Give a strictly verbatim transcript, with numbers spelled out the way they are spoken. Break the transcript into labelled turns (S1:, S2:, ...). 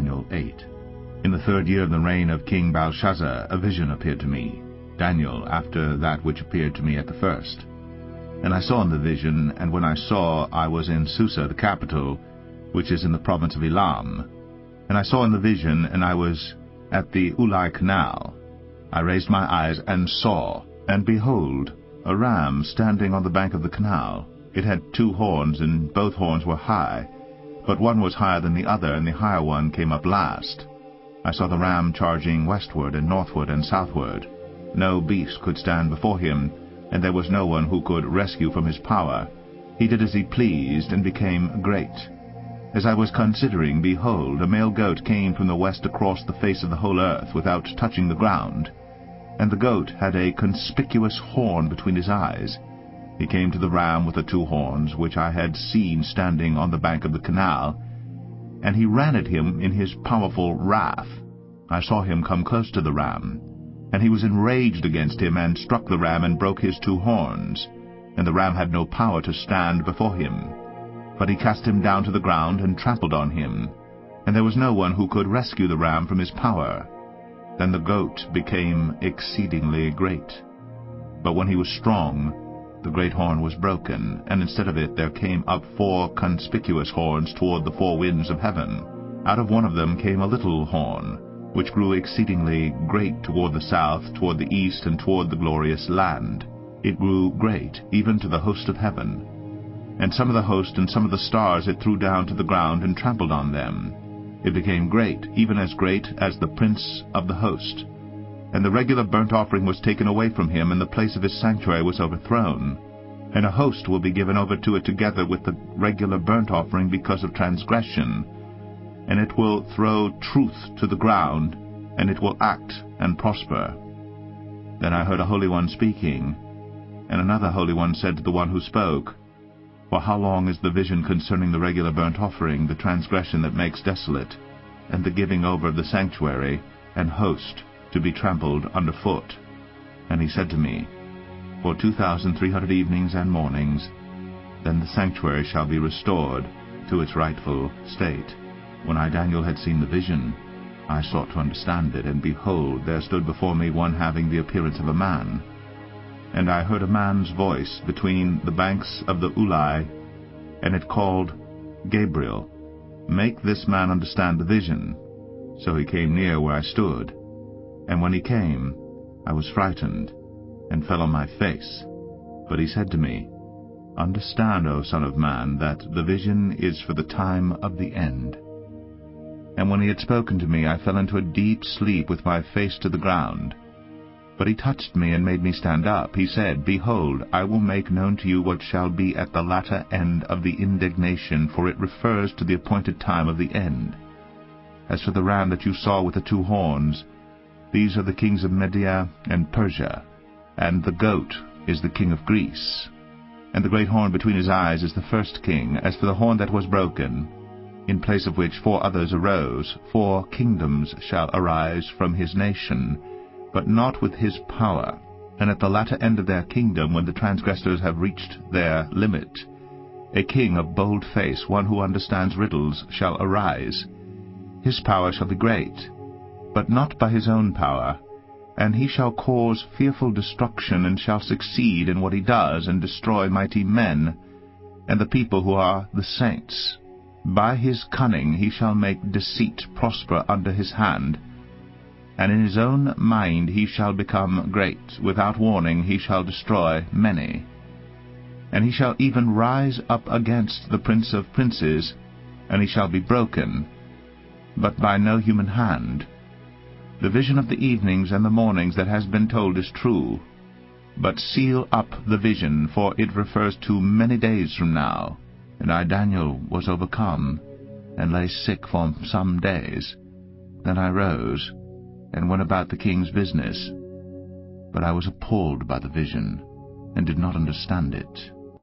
S1: Daniel eight. In the third year of the reign of King Belshazzar a vision appeared to me, Daniel, after that which appeared to me at the first. And I saw in the vision, and when I saw, I was in Susa the capital, which is in the province of Elam. And I saw in the vision, and I was at the Ulai canal. I raised my eyes and saw, and behold, a ram standing on the bank of the canal. It had two horns, and both horns were high, but one was higher than the other, and the higher one came up last. I saw the ram charging westward and northward and southward. No beast could stand before him, and there was no one who could rescue from his power. He did as he pleased, and became great. As I was considering, behold, a male goat came from the west across the face of the whole earth without touching the ground. And the goat had a conspicuous horn between his eyes. He came to the ram with the two horns, which I had seen standing on the bank of the canal, and he ran at him in his powerful wrath. I saw him come close to the ram, and he was enraged against him, and struck the ram and broke his two horns. And the ram had no power to stand before him. But he cast him down to the ground and trampled on him, and there was no one who could rescue the ram from his power. Then the goat became exceedingly great. But when he was strong, the great horn was broken, and instead of it there came up four conspicuous horns toward the four winds of heaven. Out of one of them came a little horn, which grew exceedingly great toward the south, toward the east, and toward the glorious land. It grew great, even to the host of heaven. And some of the host and some of the stars it threw down to the ground and trampled on them. It became great, even as great as the prince of the host. And the regular burnt offering was taken away from him, and the place of his sanctuary was overthrown. And a host will be given over to it together with the regular burnt offering because of transgression. And it will throw truth to the ground, and it will act and prosper. Then I heard a Holy One speaking, and another Holy One said to the one who spoke, For how long is the vision concerning the regular burnt offering, the transgression that makes desolate, and the giving over of the sanctuary, and host, to be trampled under foot? And he said to me, For two thousand three hundred evenings and mornings, then the sanctuary shall be restored to its rightful state. When I, Daniel, had seen the vision, I sought to understand it, and behold, there stood before me one having the appearance of a man. And I heard a man's voice between the banks of the Ulai, and it called, Gabriel, make this man understand the vision. So he came near where I stood. And when he came, I was frightened, and fell on my face. But he said to me, Understand, O Son of Man, that the vision is for the time of the end. And when he had spoken to me, I fell into a deep sleep with my face to the ground. But he touched me and made me stand up. He said, Behold, I will make known to you what shall be at the latter end of the indignation, for it refers to the appointed time of the end. As for the ram that you saw with the two horns, these are the kings of Media and Persia, and the goat is the king of Greece. And the great horn between his eyes is the first king. As for the horn that was broken, in place of which four others arose, four kingdoms shall arise from his nation, but not with his power. And at the latter end of their kingdom, when the transgressors have reached their limit, a king of bold face, one who understands riddles, shall arise. His power shall be great, but not by his own power. And he shall cause fearful destruction, and shall succeed in what he does, and destroy mighty men, and the people who are the saints. By his cunning he shall make deceit prosper under his hand, and in his own mind he shall become great. Without warning he shall destroy many. And he shall even rise up against the prince of princes, and he shall be broken, but by no human hand. The vision of the evenings and the mornings that has been told is true. But seal up the vision, for it refers to many days from now. And I, Daniel, was overcome, and lay sick for some days. Then I rose, and went about the king's business. But I was appalled by the vision, and did not understand it.